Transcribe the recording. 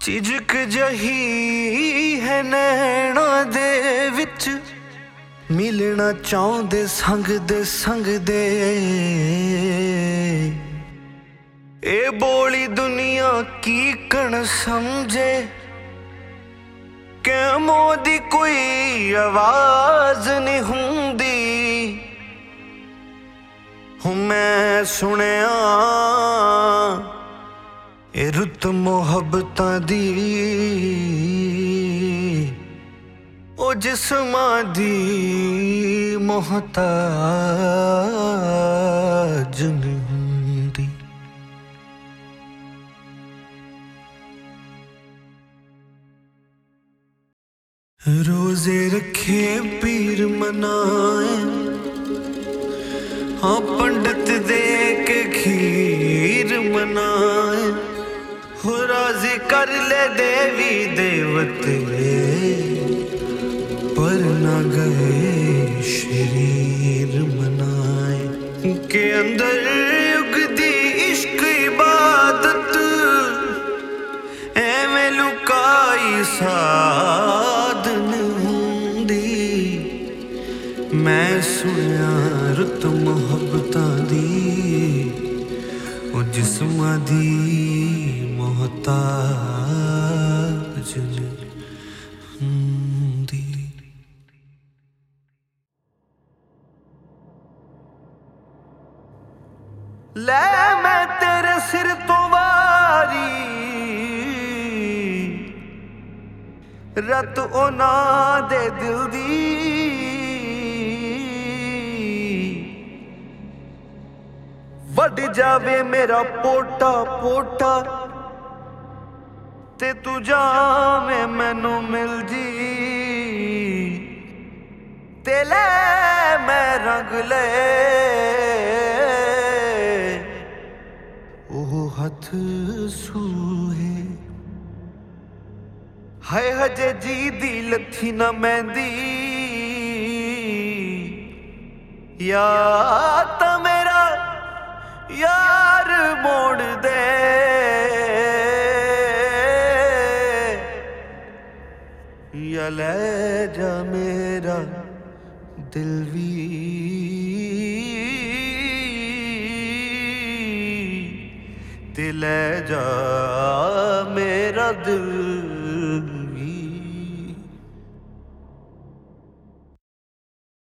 ਝਿਜਕ ਜਹੀ ਹੈ ਨੈਣਾ ਦੇ ਵਿੱਚ, ਮਿਲਣਾ ਚਾਹੁੰਦੇ ਸੰਗ ਦੇ ਸੰਗ ਦੇ। ਇਹ ਬੋਲੀ ਦੁਨੀਆ ਕੀ ਕਣ ਸਮਝੇ, ਕਿ ਮੋਦੀ ਕੋਈ ਆਵਾਜ਼ ਨਹੀਂ ਹੁੰਦੀ। ਹੁਣ ਮੈਂ ਸੁਣਿਆ ਇਹ ਰੁੱਤ ਮੁਹੱਬਤਾਂ ਦੀ, ਉਹ ਜਿਸਮਾਂ ਦੀ ਮੁਹਤਾਜ ਨਹੀਂ ਹੁੰਦੀ। ਰੋਜ਼ੇ ਰੱਖੇ ਪੀਰ ਮਨਾਏ, हाँ पंडित दे के खीर मनाए। हो राजी कर ले देवी देवते, पर ना गए शरीर मनाए। के अंदर उगदी इश्क इबादत, एवें लुकाई साधन हुंदी। मैं सुनिया रुत मुहब्बतां दी, ओ जिस्मां दी मोहताज हुंदी। ले मैं तेरे सिर तो वारी, रत ओना दे दिल दी। ਵੱਢ ਜਾਵੇ ਮੇਰਾ ਪੋਟਾ ਪੋਟਾ, ਤੇ ਤੂੰ ਜਾਵੇਂ ਮੈਨੂੰ ਮਿਲ ਜੀ। ਤੇ ਲੈ ਮੈਂ ਰੰਗ ਲੈ ਉਹ ਹੱਥ ਸੂਹੇ। ਹਾਏ ਹਜੇ ਜੀ ਦੀ ਲੱਥੀ ਨਾ ਮਹਿੰਦੀ, ਯਾ ਤਾਂ ਮੇਰਾ यार मोड़ दे। या ले जा मेरा दिल भी, ते ले जा मेरा दिल